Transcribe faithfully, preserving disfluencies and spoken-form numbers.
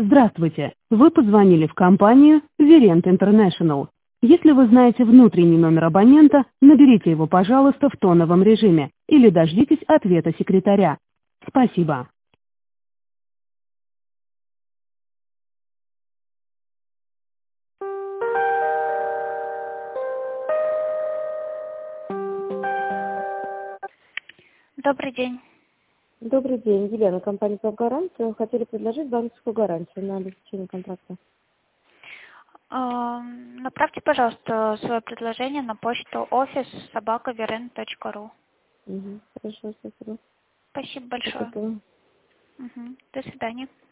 Здравствуйте! Вы позвонили в компанию Verent International. Если вы знаете внутренний номер абонента, наберите его, пожалуйста, в тоновом режиме или дождитесь ответа секретаря. Спасибо. Добрый день. Добрый день, Елена, компания «Гарантия». Хотели предложить банковскую гарантию на обеспечение контракта. А, Направьте, пожалуйста, свое предложение на почту офис собака верент точка ру. Угу. Хорошо, спасибо. Спасибо большое. Спасибо. Мгм. До свидания.